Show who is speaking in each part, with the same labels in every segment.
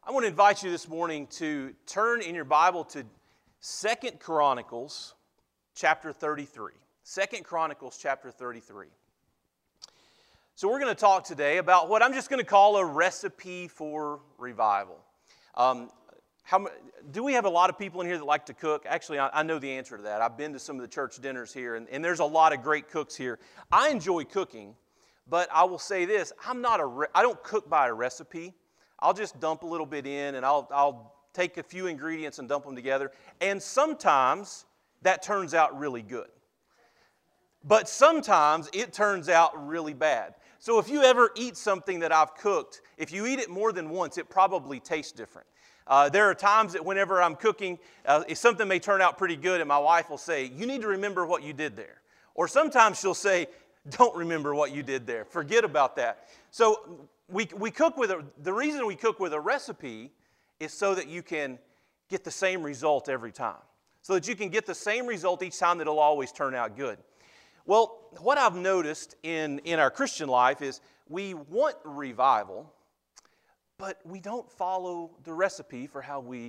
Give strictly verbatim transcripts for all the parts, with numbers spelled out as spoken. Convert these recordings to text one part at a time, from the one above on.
Speaker 1: I want to invite you this morning to turn in your Bible to Second Chronicles chapter thirty-three. Second Chronicles chapter thirty-three. So we're going to talk today about what I'm just going to call a recipe for revival. Um, how, do we have a lot of people in here that like to cook? Actually, I, I know the answer to that. I've been to some of the church dinners here, and, and there's a lot of great cooks here. I enjoy cooking, but I will say this, I'm not a re- I don't cook by a recipe. I'll just dump a little bit in, and I'll, I'll take a few ingredients and dump them together. And sometimes that turns out really good. But sometimes it turns out really bad. So if you ever eat something that I've cooked, if you eat it more than once, it probably tastes different. Uh, there are times that whenever I'm cooking, uh, something may turn out pretty good, and my wife will say, "You need to remember what you did there." Or sometimes she'll say, "Don't remember what you did there. Forget about that." So we, we cook with a, the reason we cook with a recipe is so that you can get the same result every time. So that you can get the same result each time that it'll always turn out good. Well, what I've noticed in, in our Christian life is we want revival, but we don't follow the recipe for how we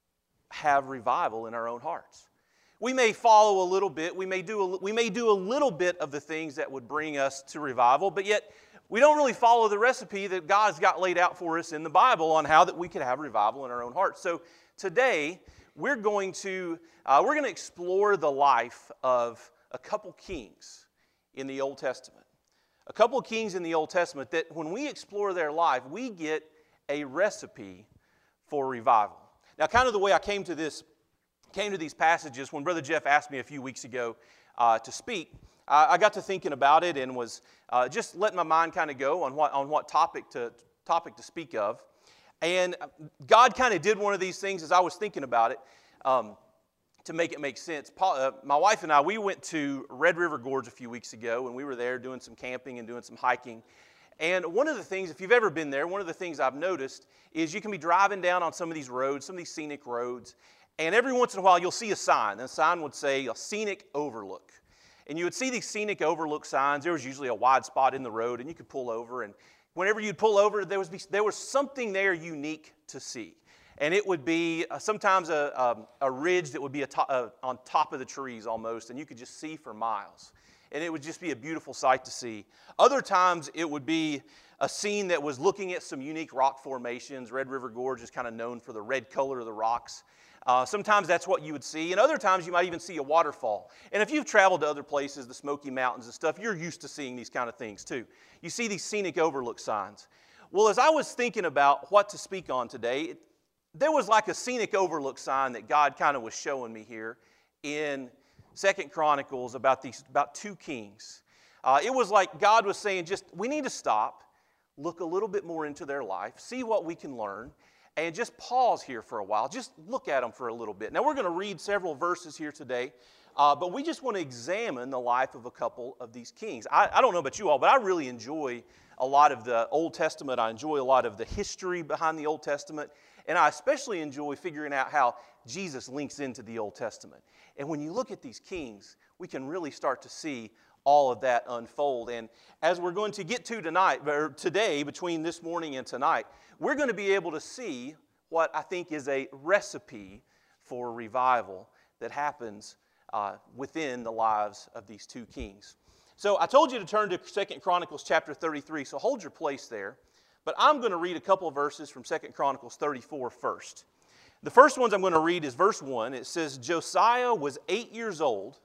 Speaker 1: have revival in our own hearts. We may follow a little bit, we may do a, we may do a little bit of the things that would bring us to revival, but yet we don't really follow the recipe that God's got laid out for us in the Bible on how that we could have revival in our own hearts. So today we're going to uh, we're going to explore the life of a couple kings in the Old Testament. A couple kings in the Old Testament that when we explore their life, we get a recipe for revival. Now, kind of the way I came to this, came to these passages when Brother Jeff asked me a few weeks ago uh, to speak, uh, I got to thinking about it and was uh, just letting my mind kind of go on what on what topic to topic to speak of. And God kind of did one of these things as I was thinking about it. Um, To make it make sense, Paul, uh, my wife and I, we went to Red River Gorge a few weeks ago, and we were there doing some camping and doing some hiking. And one of the things, if you've ever been there, one of the things I've noticed is you can be driving down on some of these roads, some of these scenic roads, and every once in a while you'll see a sign. And the sign would say a scenic overlook. And you would see these scenic overlook signs. There was usually a wide spot in the road, and you could pull over. And whenever you'd pull over, there was, there was something there unique to see. And it would be uh, sometimes a, a, a ridge that would be a to, uh, on top of the trees almost, and you could just see for miles. And it would just be a beautiful sight to see. Other times it would be a scene that was looking at some unique rock formations. Red River Gorge is kind of known for the red color of the rocks. Uh, sometimes that's what you would see, and other times you might even see a waterfall. And if you've traveled to other places, the Smoky Mountains and stuff, you're used to seeing these kind of things too. You see these scenic overlook signs. Well, as I was thinking about what to speak on today, it, there was like a scenic overlook sign that God kind of was showing me here in Second Chronicles about these about two kings. Uh, it was like God was saying, just we need to stop, look a little bit more into their life, see what we can learn, and just pause here for a while. Just look at them for a little bit. Now we're going to read several verses here today, uh, but we just want to examine the life of a couple of these kings. I, I don't know about you all, but I really enjoy a lot of the Old Testament. I enjoy a lot of the history behind the Old Testament. And I especially enjoy figuring out how Jesus links into the Old Testament. And when you look at these kings, we can really start to see all of that unfold. And as we're going to get to tonight, or today, between this morning and tonight, we're going to be able to see what I think is a recipe for revival that happens uh, within the lives of these two kings. So I told you to turn to Second Chronicles chapter thirty-three, so hold your place there. But I'm going to read a couple of verses from Second Chronicles thirty-four first. The first ones I'm going to read is verse one. It says, Josiah was eight years old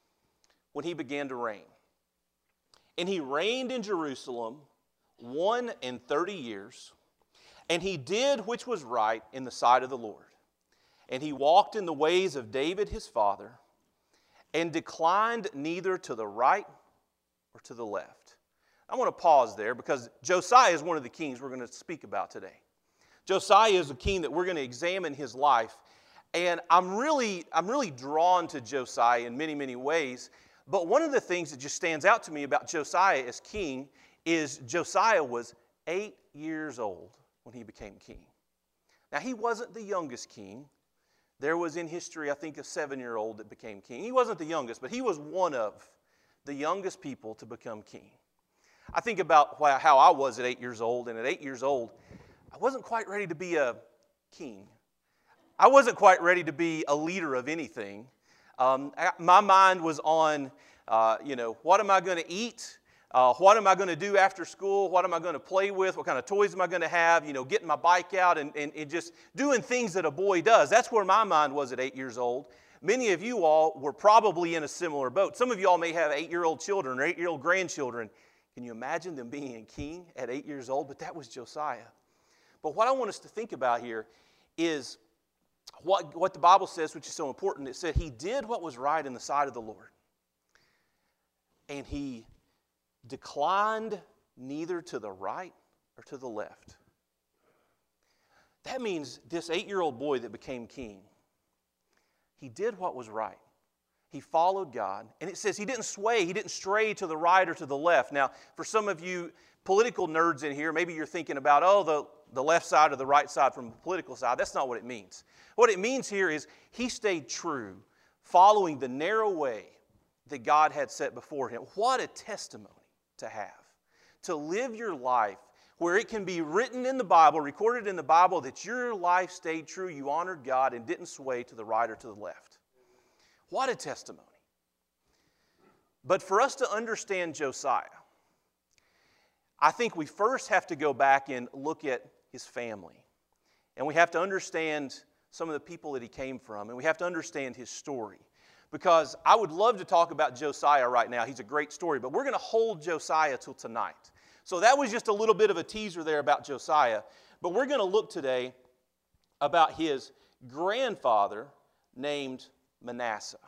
Speaker 1: when he began to reign. And he reigned in Jerusalem one and thirty years. And he did which was right in the sight of the Lord. And he walked in the ways of David his father, and declined neither to the right or to the left. I want to pause there because Josiah is one of the kings we're going to speak about today. Josiah is a king that we're going to examine his life. And I'm really, I'm really drawn to Josiah in many, many ways. But one of the things that just stands out to me about Josiah as king is Josiah was eight years old when he became king. Now, he wasn't the youngest king. There was in history, I think, a seven-year-old that became king. He wasn't the youngest, but he was one of the youngest people to become king. I think about how I was at eight years old, and at eight years old, I wasn't quite ready to be a, king. I wasn't quite ready to be a leader of anything. Um, my mind was on, uh, you know, what am I going to eat? Uh, what am I going to do after school? What am I going to play with? What kind of toys am I going to have? You know, getting my bike out and, and, and just doing things that a boy does. That's where my mind was at eight years old. Many of you all were probably in a similar boat. Some of you all may have eight-year-old children or eight-year-old grandchildren. Can you imagine them being a king at eight years old? But that was Josiah. But what I want us to think about here is what, what the Bible says, which is so important. It said he did what was right in the sight of the Lord. And he declined neither to the right or to the left. That means this eight-year-old boy that became king, he did what was right. He followed God. And it says he didn't sway, he didn't stray to the right or to the left. Now, for some of you political nerds in here, maybe you're thinking about, oh, the, the left side or the right side from the political side. That's not what it means. What it means here is he stayed true, following the narrow way that God had set before him. What a testimony to have. To live your life where it can be written in the Bible, recorded in the Bible, that your life stayed true, you honored God and didn't sway to the right or to the left. What a testimony. But for us to understand Josiah, I think we first have to go back and look at his family. And we have to understand some of the people that he came from. And we have to understand his story. Because I would love to talk about Josiah right now. He's a great story. But we're going to hold Josiah till tonight. So that was just a little bit of a teaser there about Josiah. But we're going to look today about his grandfather named Manasseh.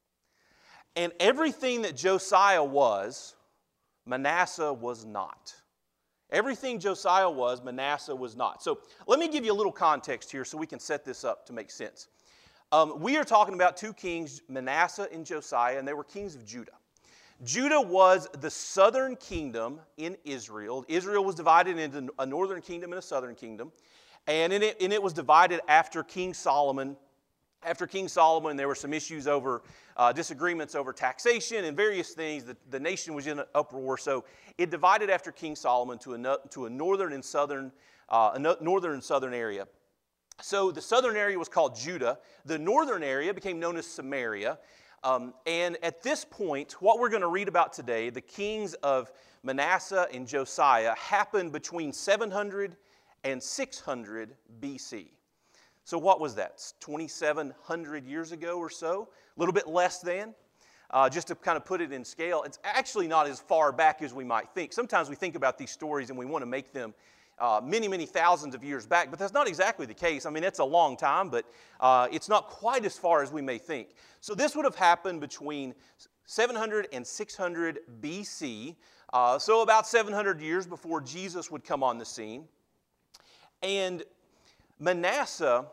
Speaker 1: And everything that Josiah was, Manasseh was not. Everything Josiah was, Manasseh was not. So let me give you a little context here so we can set this up to make sense. Um, we are talking about two kings, Manasseh and Josiah, and they were kings of Judah. Judah was the southern kingdom in Israel. Israel was divided into a northern kingdom and a southern kingdom. And, in it, and it was divided after King Solomon. After King Solomon, there were some issues over uh, disagreements over taxation and various things. The, the nation was in an uproar. So it divided after King Solomon to a, to a northern and southern, uh, a northern and southern area. So the southern area was called Judah. The northern area became known as Samaria. Um, and at this point, what we're going to read about today, the kings of Manasseh and Josiah, happened between seven hundred and six hundred B C. So what was that? twenty-seven hundred years ago or so? A little bit less than. Uh, just to kind of put it in scale, it's actually not as far back as we might think. Sometimes we think about these stories and we want to make them uh, many, many thousands of years back, but that's not exactly the case. I mean, it's a long time, but uh, it's not quite as far as we may think. So this would have happened between seven hundred and six hundred B C, uh, so about seven hundred years before Jesus would come on the scene. And Manasseh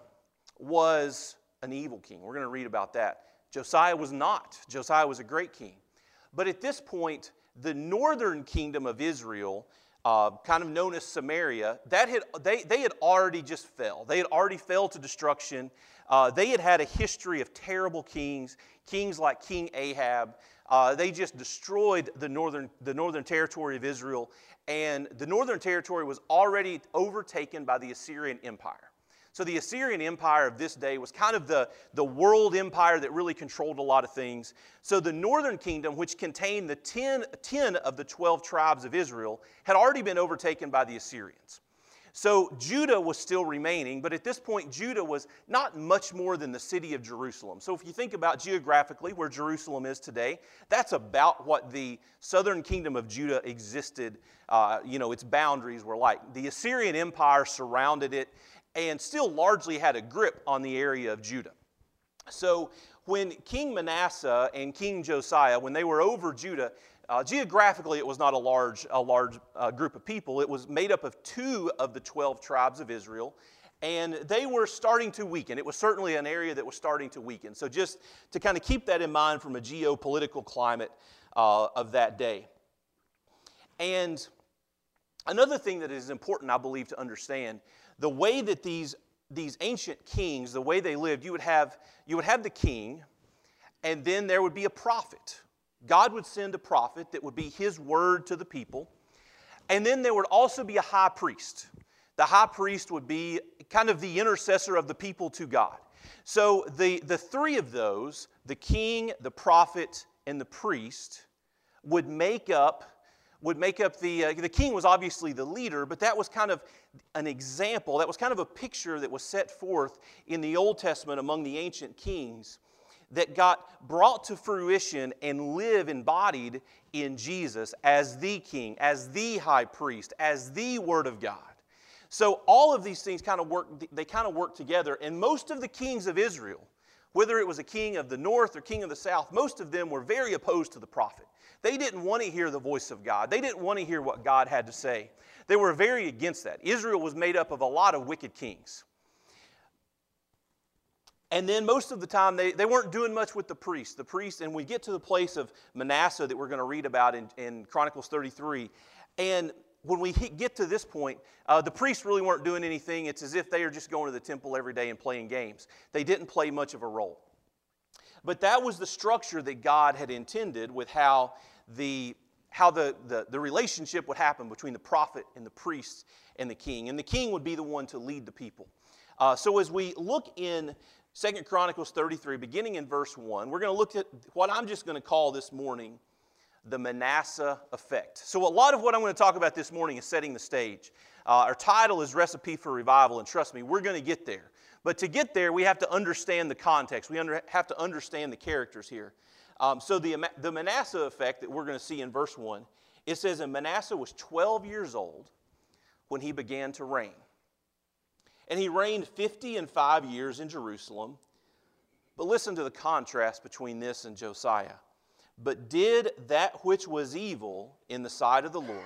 Speaker 1: was an evil king. We're going to read about that. Josiah was not. Josiah was a great king. But at this point, the northern kingdom of Israel, uh, kind of known as Samaria, that had, they, they had already just fell. They had already fell to destruction. Uh, they had had a history of terrible kings, kings like King Ahab. Uh, they just destroyed the northern, the northern territory of Israel. And the northern territory was already overtaken by the Assyrian Empire. So the Assyrian Empire of this day was kind of the, the world empire that really controlled a lot of things. So the northern kingdom, which contained the ten, ten of the twelve tribes of Israel, had already been overtaken by the Assyrians. So Judah was still remaining, but at this point Judah was not much more than the city of Jerusalem. So if you think about geographically where Jerusalem is today, that's about what the southern kingdom of Judah existed, uh, you know, its boundaries were like. The Assyrian Empire surrounded it and still largely had a grip on the area of Judah. So when King Manasseh and King Josiah, when they were over Judah, uh, geographically it was not a large, a large uh, group of people. It was made up of two of the twelve tribes of Israel, and they were starting to weaken. It was certainly an area that was starting to weaken. So just to kind of keep that in mind from a geopolitical climate uh, of that day. And another thing that is important, I believe, to understand, the way that these, these ancient kings, the way they lived, you would have, you would have the king, and then there would be a prophet. God would send a prophet that would be his word to the people. And then there would also be a high priest. The high priest would be kind of the intercessor of the people to God. So the, the three of those, the king, the prophet, and the priest, would make up would make up the, uh, the king was obviously the leader, but that was kind of an example, that was kind of a picture that was set forth in the Old Testament among the ancient kings that got brought to fruition and live embodied in Jesus as the king, as the high priest, as the Word of God. So all of these things kind of work, they kind of work together, and most of the kings of Israel, whether it was a king of the north or king of the south, most of them were very opposed to the prophet. They didn't want to hear the voice of God. They didn't want to hear what God had to say. They were very against that. Israel was made up of a lot of wicked kings. And then most of the time, they, they weren't doing much with the priests. The priests, and we get to the place of Manasseh that we're going to read about in, in Chronicles thirty-three. And when we get to this point, uh, the priests really weren't doing anything. It's as if they are just going to the temple every day and playing games. They didn't play much of a role. But that was the structure that God had intended with how the, how the, the, the relationship would happen between the prophet and the priest and the king. And the king would be the one to lead the people. Uh, so as we look in Second Chronicles thirty-three, beginning in verse one, we're going to look at what I'm just going to call this morning the Manasseh effect. So a lot of what I'm going to talk about this morning is setting the stage. Uh, our title is Recipe for Revival, and trust me, we're going to get there. But to get there, we have to understand the context. We under, have to understand the characters here. Um, so the, the Manasseh effect that we're going to see in verse one, it says, and Manasseh was twelve years old when he began to reign. And he reigned fifty and five years in Jerusalem. But listen to the contrast between this and Josiah. But did that which was evil in the sight of the Lord,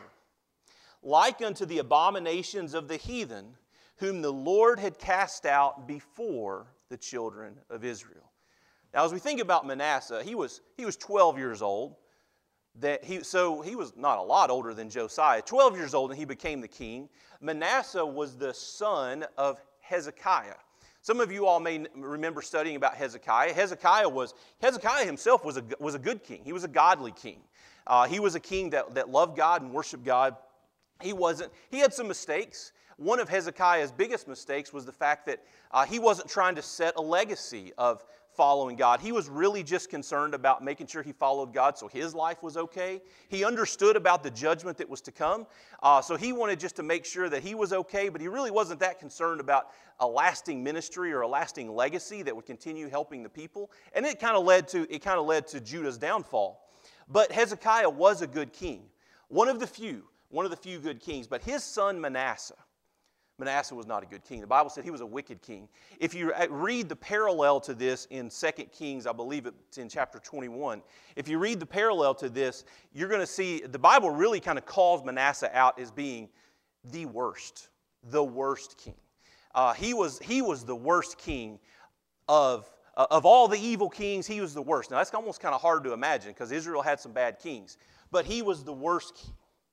Speaker 1: like unto the abominations of the heathen, whom the Lord had cast out before the children of Israel. Now, as we think about Manasseh, he was, he was twelve years old. That he, so he was not a lot older than Josiah. twelve years old and he became the king. Manasseh was the son of Hezekiah. Some of you all may remember studying about Hezekiah. Hezekiah was Hezekiah himself was a, was a good king. He was a godly king. Uh, he was a king that, that loved God and worshiped God. He wasn't. He had some mistakes. One of Hezekiah's biggest mistakes was the fact that uh, he wasn't trying to set a legacy of following God. He was really just concerned about making sure he followed God so his life was okay. He understood about the judgment that was to come. Uh, so he wanted just to make sure that he was okay, but he really wasn't that concerned about a lasting ministry or a lasting legacy that would continue helping the people. And it kind of led to it kind of led to Judah's downfall. But Hezekiah was a good king. One of the few, one of the few good kings, but his son Manasseh Manasseh was not a good king. The Bible said he was a wicked king. If you read the parallel to this in Second Kings, I believe it's in chapter twenty-one. If you read the parallel to this, you're going to see the Bible really kind of calls Manasseh out as being the worst, the worst king. Uh, he was he was the worst king of uh, of all the evil kings. He was the worst. Now that's almost kind of hard to imagine because Israel had some bad kings, but he was the worst king.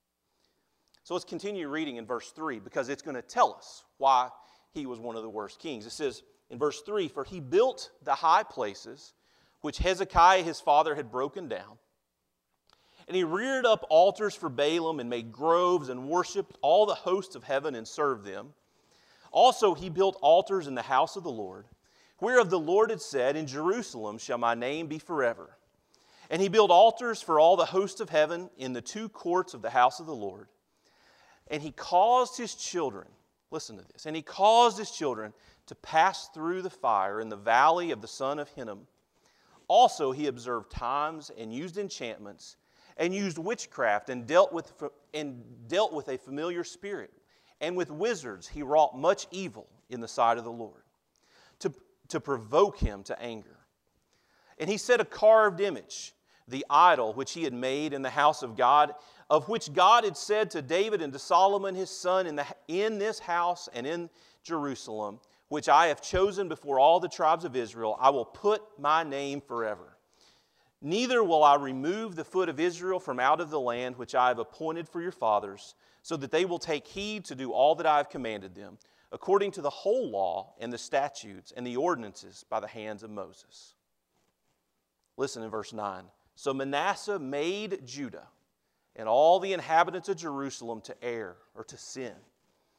Speaker 1: So let's continue reading in verse three because it's going to tell us why he was one of the worst kings. It says in verse three, for he built the high places which Hezekiah his father had broken down. And he reared up altars for Baalim and made groves and worshipped all the hosts of heaven and served them. Also he built altars in the house of the Lord, whereof the Lord had said, in Jerusalem shall my name be forever. And he built altars for all the hosts of heaven in the two courts of the house of the Lord. And he caused his children, listen to this, and he caused his children to pass through the fire in the valley of the son of Hinnom. Also he observed times and used enchantments and used witchcraft and dealt with, and dealt with a familiar spirit. And with wizards he wrought much evil in the sight of the Lord to, to provoke him to anger. And he set a carved image, the idol which he had made in the house of God, of which God had said to David and to Solomon his son, in, the, in this house and in Jerusalem, which I have chosen before all the tribes of Israel, I will put my name forever. Neither will I remove the foot of Israel from out of the land which I have appointed for your fathers, so that they will take heed to do all that I have commanded them, according to the whole law and the statutes and the ordinances by the hands of Moses. Listen in verse nine. So Manasseh made Judah and all the inhabitants of Jerusalem to err or to sin.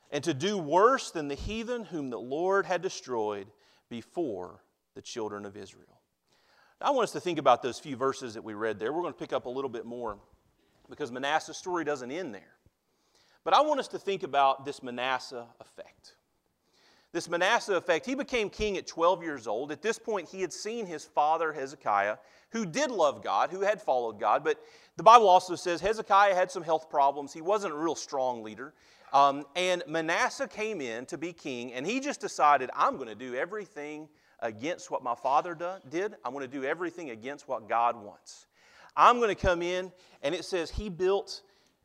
Speaker 1: and to do worse than the heathen whom the Lord had destroyed before the children of Israel. Now, I want us to think about those few verses that we read there. We're going to pick up a little bit more because Manasseh's story doesn't end there. But I want us to think about this Manasseh effect. This Manasseh effect, he became king at twelve years old. At this point, he had seen his father Hezekiah, who did love God, who had followed God. But the Bible also says Hezekiah had some health problems. He wasn't a real strong leader. Um, and Manasseh came in to be king, and he just decided, I'm going to do everything against what my father do, did. I'm going to do everything against what God wants. I'm going to come in, and it says he built,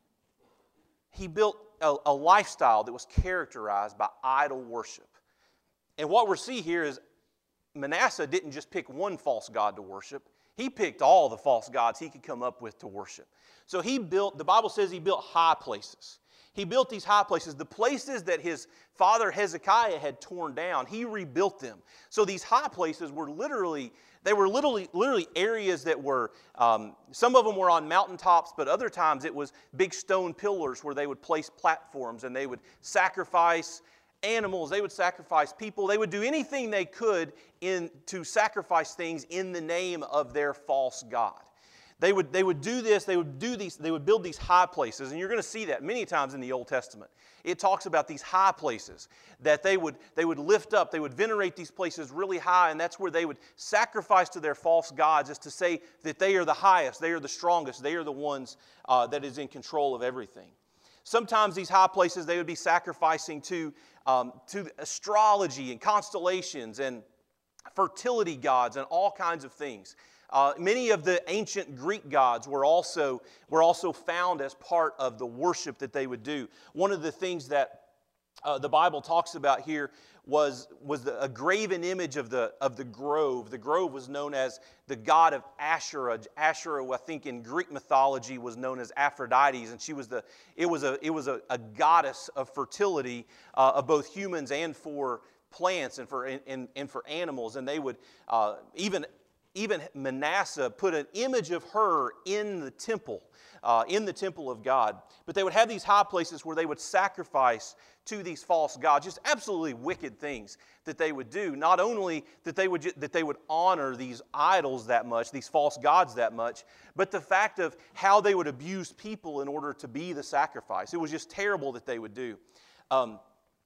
Speaker 1: he built a, a lifestyle that was characterized by idol worship. And what we see here is Manasseh didn't just pick one false god to worship. He picked all the false gods he could come up with to worship. So he built, the Bible says he built high places. He built these high places. The places that his father Hezekiah had torn down, he rebuilt them. So these high places were literally, they were literally, literally areas that were, um, some of them were on mountaintops, but other times it was big stone pillars where they would place platforms and they would sacrifice animals, they would sacrifice people, they would do anything they could in, to sacrifice things in the name of their false god. They would, they would do this, they would do these, they would build these high places, and you're going to see that many times in the Old Testament. It talks about these high places that they would, they would lift up, they would venerate these places really high, and that's where they would sacrifice to their false gods, is to say that they are the highest, they are the strongest, they are the ones uh, that is in control of everything. Sometimes these high places, they would be sacrificing to, um, to astrology and constellations and fertility gods and all kinds of things. Uh, many of the ancient Greek gods were also, were also found as part of the worship that they would do. One of the things that uh, the Bible talks about here was, was the, a graven image of the, of the grove. The grove was known as the god of Asherah. Asherah, I think in Greek mythology, was known as Aphrodite, and she was the, it was a, it was a, a goddess of fertility uh, of both humans and for plants and for, and, and for animals. And they would uh, even... Even Manasseh put an image of her in the temple, uh, in the temple of God. But they would have these high places where they would sacrifice to these false gods, just absolutely wicked things that they would do. Not only that they would, that they would honor these idols that much, these false gods that much, but the fact of how they would abuse people in order to be the sacrifice. It was just terrible that they would do. Um,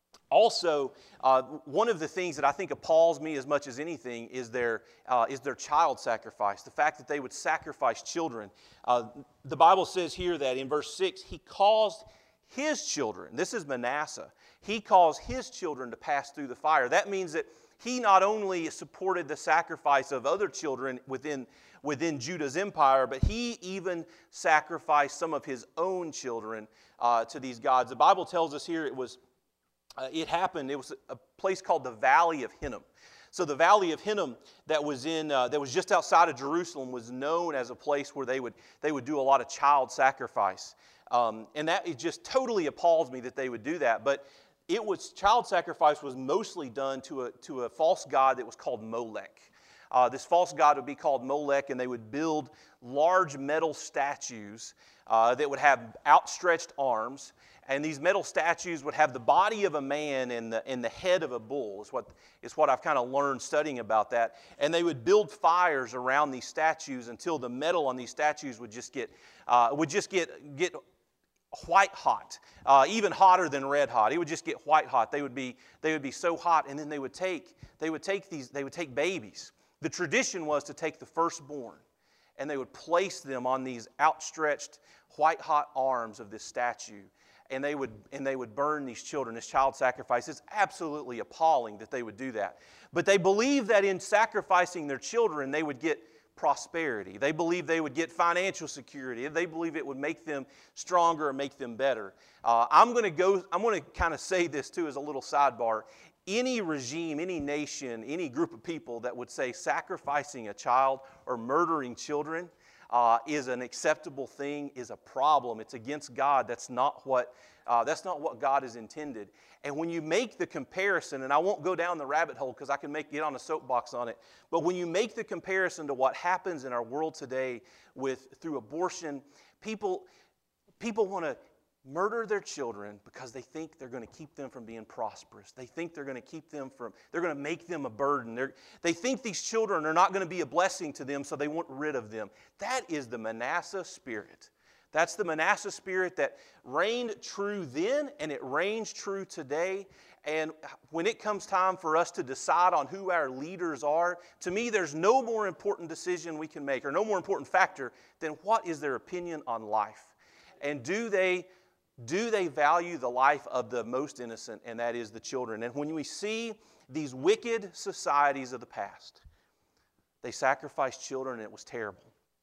Speaker 1: Also, uh, one of the things that I think appalls me as much as anything is their, uh, is their child sacrifice, the fact that they would sacrifice children. Uh, the Bible says here that in verse six, he caused his children, this is Manasseh, he caused his children to pass through the fire. That means that he not only supported the sacrifice of other children within, within Judah's empire, but he even sacrificed some of his own children uh, to these gods. The Bible tells us here it was Uh, it happened, it was a place called the Valley of Hinnom. So the Valley of Hinnom that was in, uh, that was just outside of Jerusalem was known as a place where they would, they would do a lot of child sacrifice. Um, and that, it just totally appalls me that they would do that. But it was, child sacrifice was mostly done to a, to a false god that was called Molech. Uh, this false god would be called Molech, and they would build large metal statues uh, that would have outstretched arms. And these metal statues would have the body of a man and the, and the head of a bull, is what, is what I've kind of learned studying about that. And they would build fires around these statues until the metal on these statues would just get, uh, would just get, get white hot, uh, even hotter than red hot. It would just get white hot. They would be, they would be so hot, and then they would take, they would take these, they would take babies. The tradition was to take the firstborn, and they would place them on these outstretched white hot arms of this statue. And they would and they would burn these children as child sacrifice. It's absolutely appalling that they would do that. But they believed that in sacrificing their children, they would get prosperity. They believed they would get financial security. They believed it would make them stronger and make them better. Uh, I'm going to go. I'm going to kind of say this too as a little sidebar. Any regime, any nation, any group of people that would say sacrificing a child or murdering children Uh, is an acceptable thing, is a problem. It's against God. That's not what, uh, that's not what God has intended. And when you make the comparison, and I won't go down the rabbit hole because I can make, get on a soapbox on it, but when you make the comparison to what happens in our world today with through abortion, people, people want to murder their children because they think they're going to keep them from being prosperous. They think they're going to keep them from, they're going to make them a burden. They're, they think these children are not going to be a blessing to them, so they want rid of them. That is the Manasseh spirit. That's the Manasseh spirit that reigned true then, and it reigns true today. And when it comes time for us to decide on who our leaders are, to me there's no more important decision we can make, or no more important factor than what is their opinion on life. And do they Do they value the life of the most innocent, and that is the children? And when we see these wicked societies of the past, they sacrificed children, and it was terrible.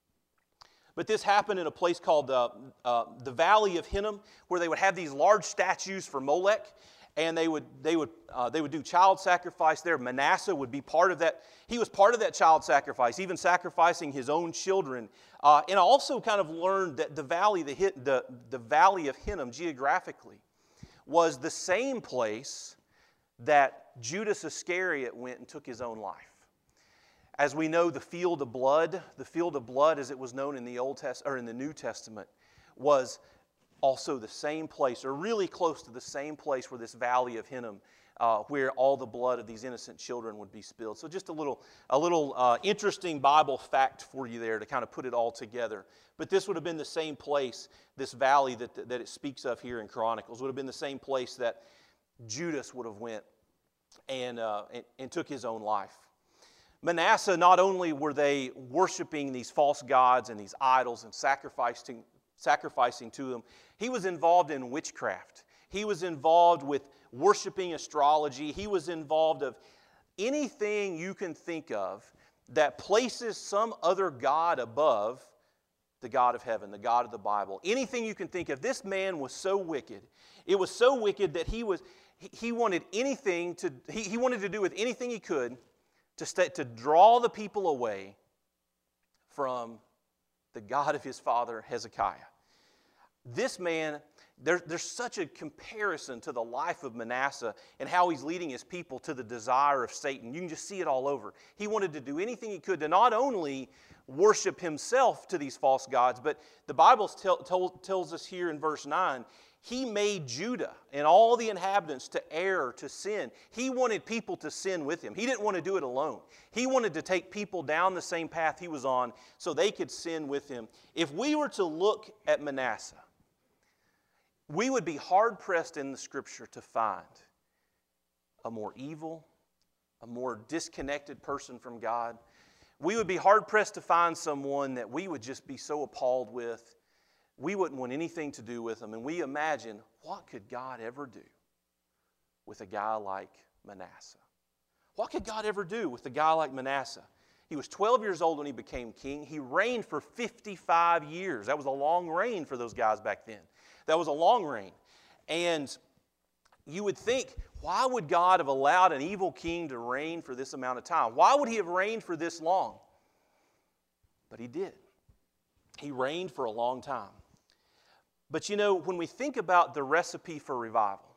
Speaker 1: But this happened in a place called uh, uh, the Valley of Hinnom, where they would have these large statues for Molech, and they would they would uh, they would do child sacrifice there. Manasseh would be part of that. He was part of that child sacrifice, even sacrificing his own children. Uh, and I also kind of learned that the valley, the, the the Valley of Hinnom, geographically, was the same place that Judas Iscariot went and took his own life. As we know, the field of blood, the field of blood, as it was known in the Old Test or in the New Testament, was also the same place, or really close to the same place where this Valley of Hinnom, uh, where all the blood of these innocent children would be spilled. So just a little, a little uh, interesting Bible fact for you there to kind of put it all together. But this would have been the same place, this valley that, that it speaks of here in Chronicles, would have been the same place that Judas would have went and, uh, and, and took his own life. Manasseh, not only were they worshiping these false gods and these idols and sacrificing sacrificing to them, he was involved in witchcraft. He was involved with worshiping astrology. He was involved of anything you can think of that places some other god above the God of heaven, the God of the Bible. Anything you can think of. This man was so wicked. It was so wicked that he was he wanted anything to he, he wanted to do with anything he could to stay, to draw the people away from the God of his father Hezekiah. This man, there, there's such a comparison to the life of Manasseh and how he's leading his people to the desire of Satan. You can just see it all over. He wanted to do anything he could to not only worship himself to these false gods, but the Bible tell, tell, tells us here in verse nine, he made Judah and all the inhabitants to err, to sin. He wanted people to sin with him. He didn't want to do it alone. He wanted to take people down the same path he was on so they could sin with him. If we were to look at Manasseh, we would be hard-pressed in the Scripture to find a more evil, a more disconnected person from God. We would be hard-pressed to find someone that we would just be so appalled with. We wouldn't want anything to do with them. And we imagine, what could God ever do with a guy like Manasseh? What could God ever do with a guy like Manasseh? He was twelve years old when he became king. He reigned for fifty-five years. That was a long reign for those guys back then. That was a long reign. And you would think, why would God have allowed an evil king to reign for this amount of time? Why would he have reigned for this long? But he did. He reigned for a long time. But you know, when we think about the recipe for revival,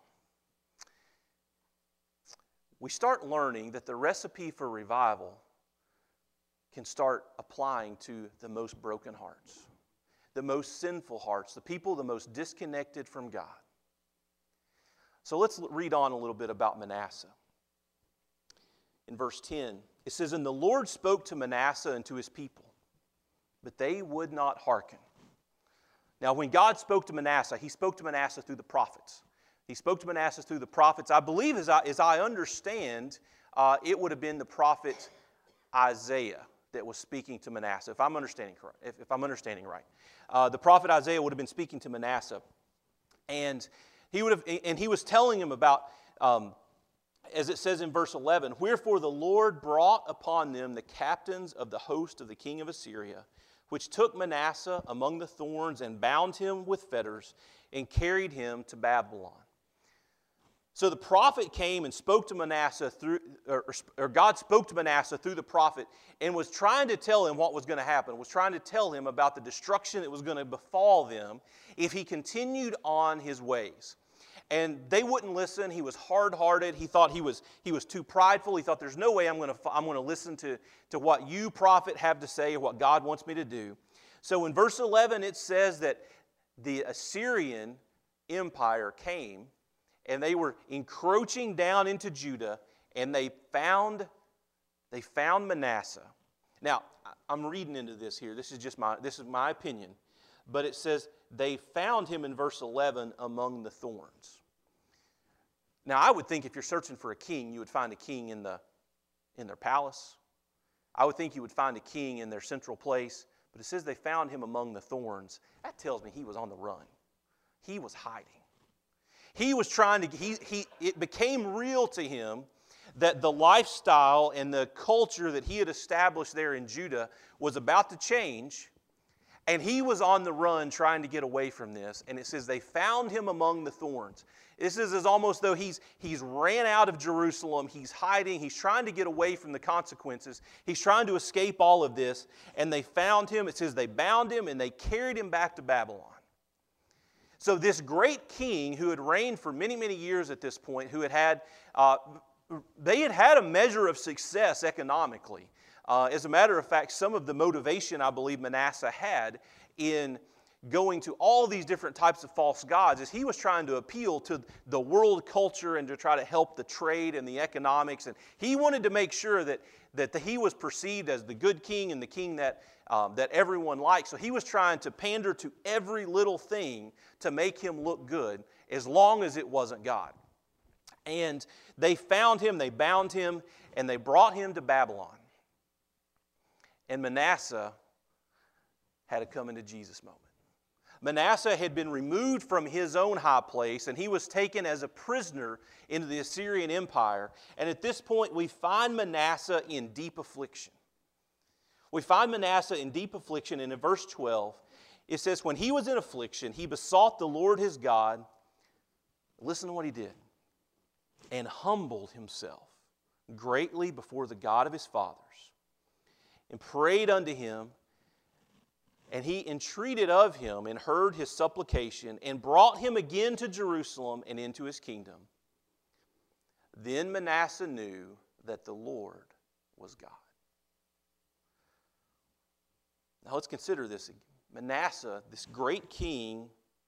Speaker 1: we start learning that the recipe for revival can start applying to the most broken hearts, the most sinful hearts, the people the most disconnected from God. So let's read on a little bit about Manasseh. In verse ten, it says, "And the Lord spoke to Manasseh and to his people, but they would not hearken." Now, when God spoke to Manasseh, he spoke to Manasseh through the prophets. He spoke to Manasseh through the prophets. I believe, as I, as I understand, uh, it would have been the prophet Isaiah that was speaking to Manasseh, if I'm understanding correct, if, if I'm understanding right. Uh, the prophet Isaiah would have been speaking to Manasseh, and he would have, and he was telling him about, um, as it says in verse eleven, "Wherefore the Lord brought upon them the captains of the host of the king of Assyria, which took Manasseh among the thorns and bound him with fetters and carried him to Babylon." So the prophet came and spoke to Manasseh through, or, or God spoke to Manasseh through the prophet and was trying to tell him what was going to happen, was trying to tell him about the destruction that was going to befall them if he continued on his ways. And they wouldn't listen. He was hard-hearted. He thought he was, he was too prideful. He thought, there's no way I'm going to, I'm going to listen to, to what you, prophet, have to say or what God wants me to do. So in verse eleven, it says that the Assyrian Empire came, and they were encroaching down into Judah, and they found, they found Manasseh. Now, I'm reading into this here. This is just my, this is my opinion. But it says, they found him in verse eleven among the thorns. Now, I would think if you're searching for a king, you would find a king in, the, in their palace. I would think you would find a king in their central place. But it says they found him among the thorns. That tells me he was on the run. He was hiding. He was trying to, he, he, it became real to him that the lifestyle and the culture that he had established there in Judah was about to change, and he was on the run trying to get away from this. And it says they found him among the thorns. This is as almost though he's, he's ran out of Jerusalem, he's hiding, he's trying to get away from the consequences, he's trying to escape all of this, and they found him. It says they bound him and they carried him back to Babylon. So this great king who had reigned for many, many years at this point, who had had, uh, they had had a measure of success economically. Uh, as a matter of fact, some of the motivation I believe Manasseh had in going to all these different types of false gods is he was trying to appeal to the world culture and to try to help the trade and the economics. And he wanted to make sure that, that the, he was perceived as the good king and the king that, um, that everyone liked. So he was trying to pander to every little thing to make him look good as long as it wasn't God. And they found him, they bound him, and they brought him to Babylon. And Manasseh had a come into Jesus moment. Manasseh had been removed from his own high place, and he was taken as a prisoner into the Assyrian Empire. And at this point, we find Manasseh in deep affliction. We find Manasseh in deep affliction, and in verse twelve, it says, when he was in affliction, he besought the Lord his God. Listen to what he did. And humbled himself greatly before the God of his fathers, and prayed unto him. And he entreated of him and heard his supplication and brought him again to Jerusalem and into his kingdom. Then Manasseh knew that the Lord was God. Now let's consider this. Manasseh, this great king,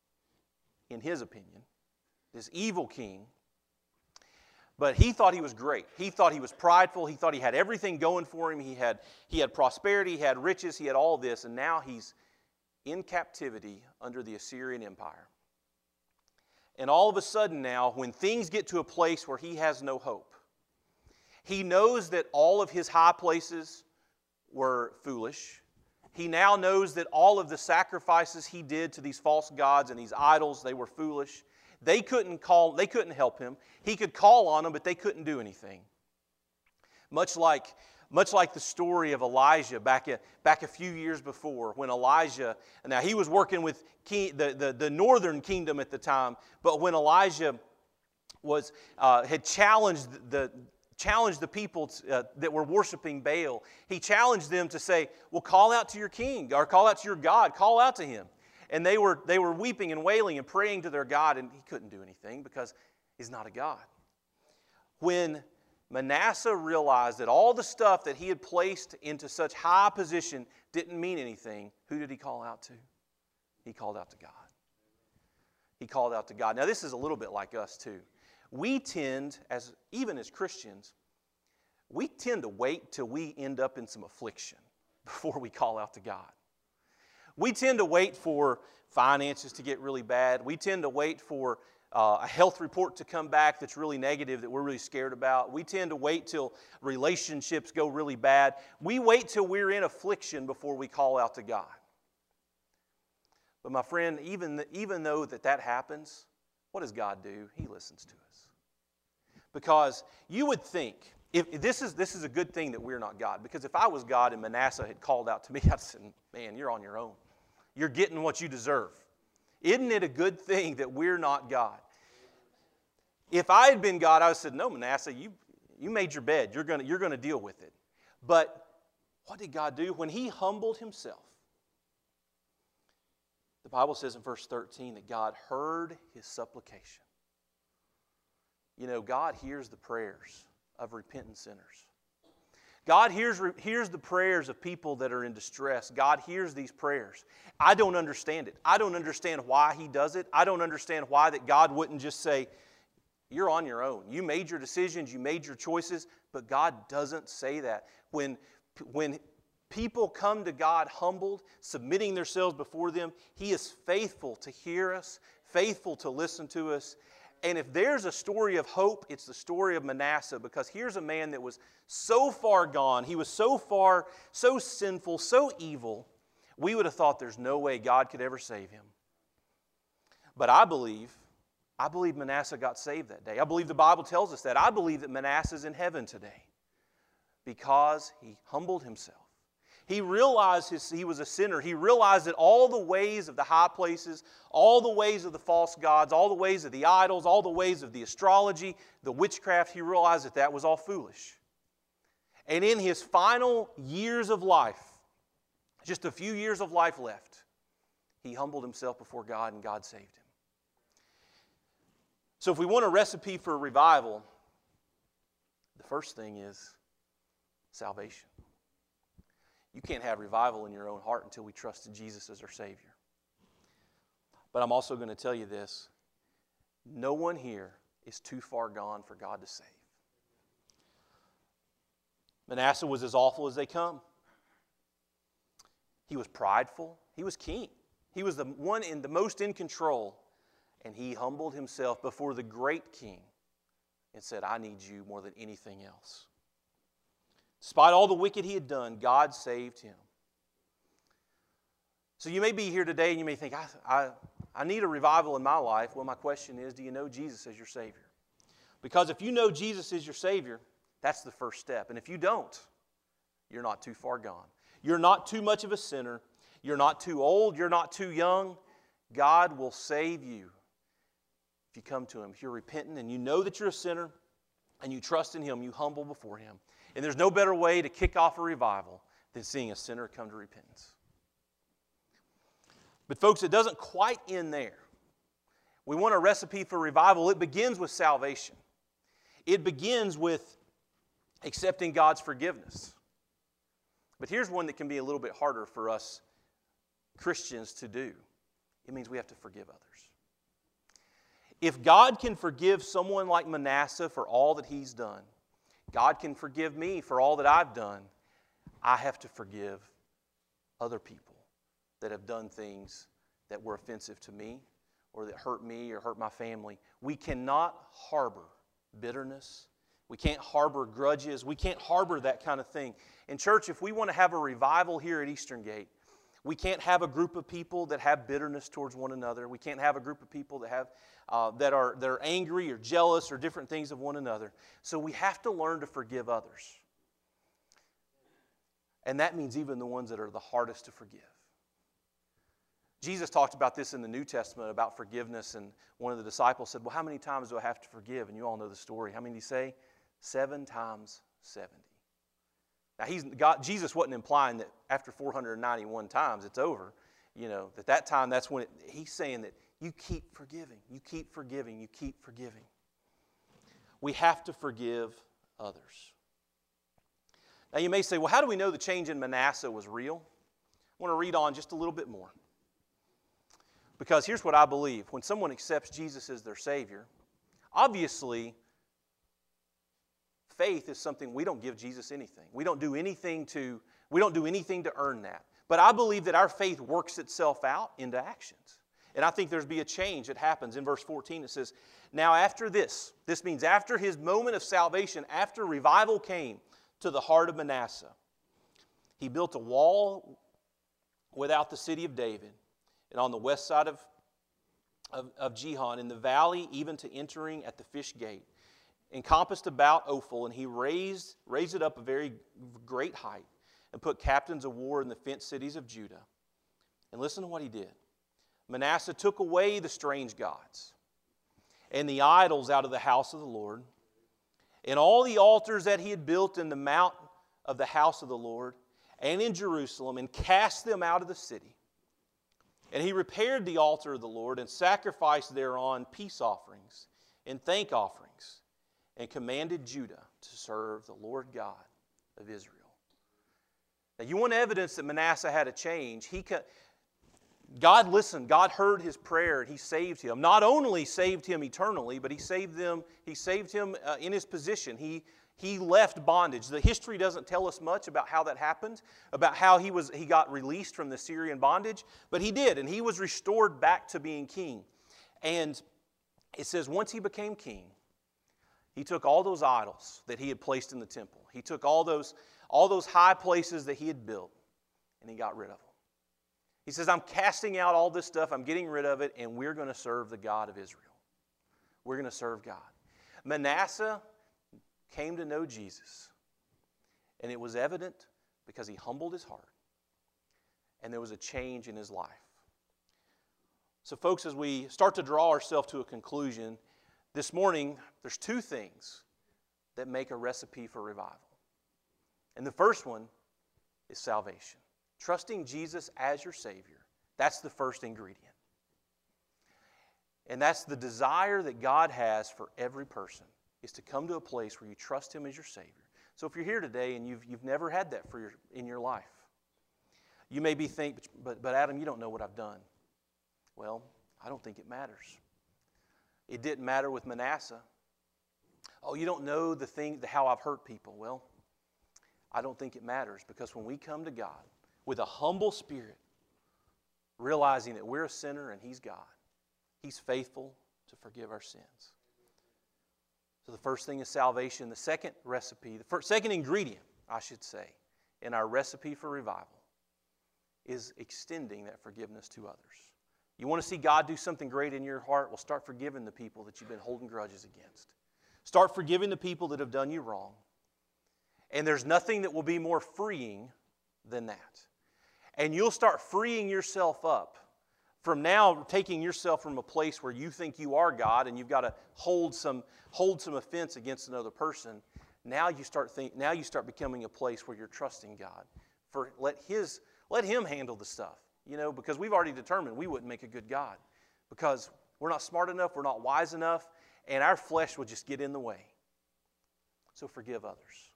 Speaker 1: in his opinion, this evil king, but he thought he was great. He thought he was prideful. He thought he had everything going for him. He had, he had prosperity, he had riches, he had all this, and now he's in captivity under the Assyrian Empire. And all of a sudden now, when things get to a place where he has no hope, he knows that all of his high places were foolish. He now knows that all of the sacrifices he did to these false gods and these idols, they were foolish. They couldn't call, they couldn't help him. He could call on them, but they couldn't do anything. Much like, much like the story of Elijah back a, back a few years before, when Elijah, now he was working with king, the, the, the northern kingdom at the time, but when Elijah was uh, had challenged the challenged the people uh, that were worshiping Baal, he challenged them to say, well, call out to your king, or call out to your God, call out to him. And they were, they were weeping and wailing and praying to their God, and he couldn't do anything because he's not a God. When Manasseh realized that all the stuff that he had placed into such high position didn't mean anything, who did he call out to? He called out to God. He called out to God. Now this is a little bit like us too. We tend, as even as Christians, we tend to wait till we end up in some affliction before we call out to God. We tend to wait for finances to get really bad. We tend to wait for uh, a health report to come back that's really negative, that we're really scared about. We tend to wait till relationships go really bad. We wait till we're in affliction before we call out to God. But my friend, even, even though that that happens, what does God do? He listens to us. Because you would think, if this is, this is a good thing that we're not God. Because if I was God and Manasseh had called out to me, I'd say, man, you're on your own. You're getting what you deserve. Isn't it a good thing that we're not God? If I had been God, I would have said, no, Manasseh, you, you made your bed. You're going you're going to deal with it. But what did God do? When he humbled himself, the Bible says in verse thirteen that God heard his supplication. You know, God hears the prayers of repentant sinners. God hears, hears the prayers of people that are in distress. God hears these prayers. I don't understand it. I don't understand why He does it. I don't understand why that God wouldn't just say, you're on your own. You made your decisions. You made your choices. But God doesn't say that. When, when people come to God humbled, submitting themselves before them, He is faithful to hear us, faithful to listen to us. And if there's a story of hope, it's the story of Manasseh, because here's a man that was so far gone. He was so far, so sinful, so evil, we would have thought there's no way God could ever save him. But I believe, I believe Manasseh got saved that day. I believe the Bible tells us that. I believe that Manasseh's in heaven today because he humbled himself. He realized his, he was a sinner. He realized that all the ways of the high places, all the ways of the false gods, all the ways of the idols, all the ways of the astrology, the witchcraft, he realized that that was all foolish. And in his final years of life, just a few years of life left, he humbled himself before God and God saved him. So if we want a recipe for revival, the first thing is salvation. You can't have revival in your own heart until we trust in Jesus as our Savior. But I'm also going to tell you this. No one here is too far gone for God to save. Manasseh was as awful as they come. He was prideful. He was king. He was the one in the most in control. And he humbled himself before the great king and said, I need you more than anything else. Despite all the wicked he had done, God saved him. So you may be here today and you may think, I, I, I need a revival in my life. Well, my question is, do you know Jesus as your Savior? Because if you know Jesus is your Savior, that's the first step. And if you don't, you're not too far gone. You're not too much of a sinner. You're not too old. You're not too young. God will save you if you come to Him. If you're repentant and you know that you're a sinner and you trust in Him, you humble before Him. And there's no better way to kick off a revival than seeing a sinner come to repentance. But folks, it doesn't quite end there. We want a recipe for revival. It begins with salvation. It begins with accepting God's forgiveness. But here's one that can be a little bit harder for us Christians to do. It means we have to forgive others. If God can forgive someone like Manasseh for all that he's done, God can forgive me for all that I've done. I have to forgive other people that have done things that were offensive to me or that hurt me or hurt my family. We cannot harbor bitterness. We can't harbor grudges. We can't harbor that kind of thing. In church, if we want to have a revival here at Eastern Gate, we can't have a group of people that have bitterness towards one another. We can't have a group of people that have uh, that are that are angry or jealous or different things of one another. So we have to learn to forgive others. And that means even the ones that are the hardest to forgive. Jesus talked about this in the New Testament about forgiveness, and one of the disciples said, well, how many times do I have to forgive? And you all know the story. How many did he say? Seven times seventy. Now, he's, God, Jesus wasn't implying that after four hundred ninety-one times it's over. You know, that that time, that's when it, he's saying that you keep forgiving, you keep forgiving, you keep forgiving. We have to forgive others. Now, you may say, well, how do we know the change in Manasseh was real? I want to read on just a little bit more. Because here's what I believe. When someone accepts Jesus as their Savior, obviously, faith is something we don't give Jesus anything. We don't do anything to, we don't do anything to earn that. But I believe that our faith works itself out into actions. And I think there's be a change that happens. In verse fourteen, it says, now after this, this means after his moment of salvation, after revival came to the heart of Manasseh, he built a wall without the city of David, and on the west side of, of, of Gihon, in the valley, even to entering at the fish gate, encompassed about Ophel, and he raised, raised it up a very great height, and put captains of war in the fenced cities of Judah. And listen to what he did. Manasseh took away the strange gods and the idols out of the house of the Lord, and all the altars that he had built in the mount of the house of the Lord and in Jerusalem, and cast them out of the city. And he repaired the altar of the Lord and sacrificed thereon peace offerings and thank offerings, and commanded Judah to serve the Lord God of Israel. Now, you want evidence that Manasseh had a change. He could, God listened. God heard his prayer, and he saved him. Not only saved him eternally, but he saved them. He saved him uh, in his position. He He left bondage. The history doesn't tell us much about how that happened, about how he was he got released from the Syrian bondage, but he did, and he was restored back to being king. And it says once he became king, he took all those idols that he had placed in the temple. He took all those, all those high places that he had built, and he got rid of them. He says, I'm casting out all this stuff, I'm getting rid of it, and we're going to serve the God of Israel. We're going to serve God. Manasseh came to know Jesus, and it was evident because he humbled his heart, and there was a change in his life. So folks, as we start to draw ourselves to a conclusion, this morning, there's two things that make a recipe for revival. And the first one is salvation. Trusting Jesus as your Savior. That's the first ingredient. And that's the desire that God has for every person, is to come to a place where you trust Him as your Savior. So if you're here today and you've, you've never had that for your, in your life, you may be thinking, but, but Adam, you don't know what I've done. Well, I don't think it matters. It didn't matter with Manasseh. Oh, you don't know the thing, the, how I've hurt people. Well, I don't think it matters, because when we come to God with a humble spirit, realizing that we're a sinner and He's God, He's faithful to forgive our sins. So the first thing is salvation. The second recipe, the first, second ingredient, I should say, in our recipe for revival is extending that forgiveness to others. You want to see God do something great in your heart? Well, start forgiving the people that you've been holding grudges against. Start forgiving the people that have done you wrong. And there's nothing that will be more freeing than that. And you'll start freeing yourself up from now taking yourself from a place where you think you are God and you've got to hold some, hold some offense against another person. Now you start think, now you start becoming a place where you're trusting God. For let His let Him handle the stuff. You know, because we've already determined we wouldn't make a good God, because we're not smart enough, we're not wise enough, and our flesh would just get in the way. So forgive others.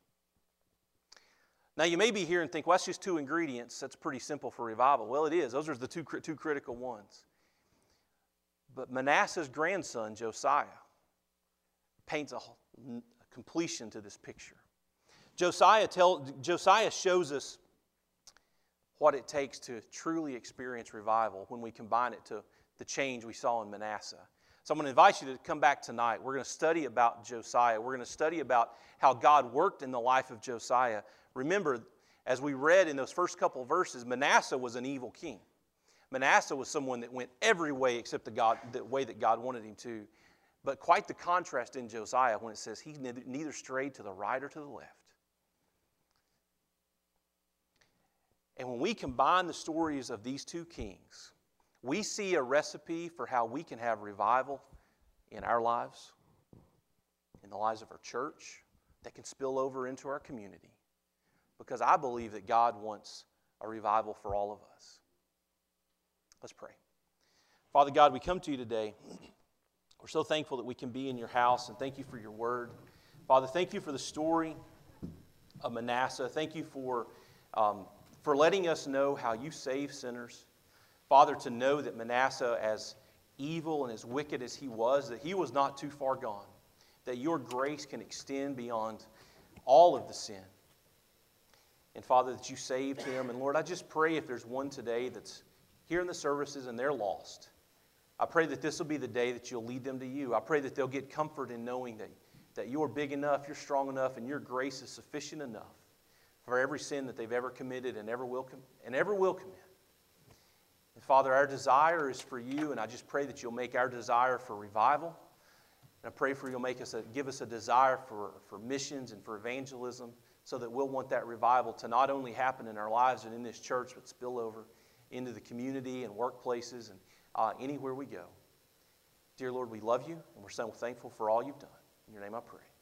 Speaker 1: Now you may be here and think, well, that's just two ingredients. That's pretty simple for revival. Well, it is. Those are the two, two critical ones. But Manasseh's grandson, Josiah, paints a, a completion to this picture. Josiah, tell, Josiah shows us what it takes to truly experience revival when we combine it to the change we saw in Manasseh. So I'm going to invite you to come back tonight. We're going to study about Josiah. We're going to study about how God worked in the life of Josiah. Remember, as we read in those first couple of verses, Manasseh was an evil king. Manasseh was someone that went every way except the, God, the way that God wanted him to. But quite the contrast in Josiah when it says he neither strayed to the right or to the left. And when we combine the stories of these two kings, we see a recipe for how we can have revival in our lives, in the lives of our church, that can spill over into our community. Because I believe that God wants a revival for all of us. Let's pray. Father God, we come to you today. We're so thankful that we can be in your house, and thank you for your word. Father, thank you for the story of Manasseh. Thank you for... Um, for letting us know how you save sinners. Father, to know that Manasseh, as evil and as wicked as he was, that he was not too far gone, that your grace can extend beyond all of the sin. And Father, that you saved him. And Lord, I just pray if there's one today that's here in the services and they're lost, I pray that this will be the day that you'll lead them to you. I pray that they'll get comfort in knowing that, that you're big enough, you're strong enough, and your grace is sufficient enough for every sin that they've ever committed and ever will com- and ever will commit. And Father, our desire is for you, and I just pray that you'll make our desire for revival. And I pray for you'll make us a, give us a desire for, for missions and for evangelism, so that we'll want that revival to not only happen in our lives and in this church, but spill over into the community and workplaces and uh, anywhere we go. Dear Lord, we love you, and we're so thankful for all you've done. In your name I pray.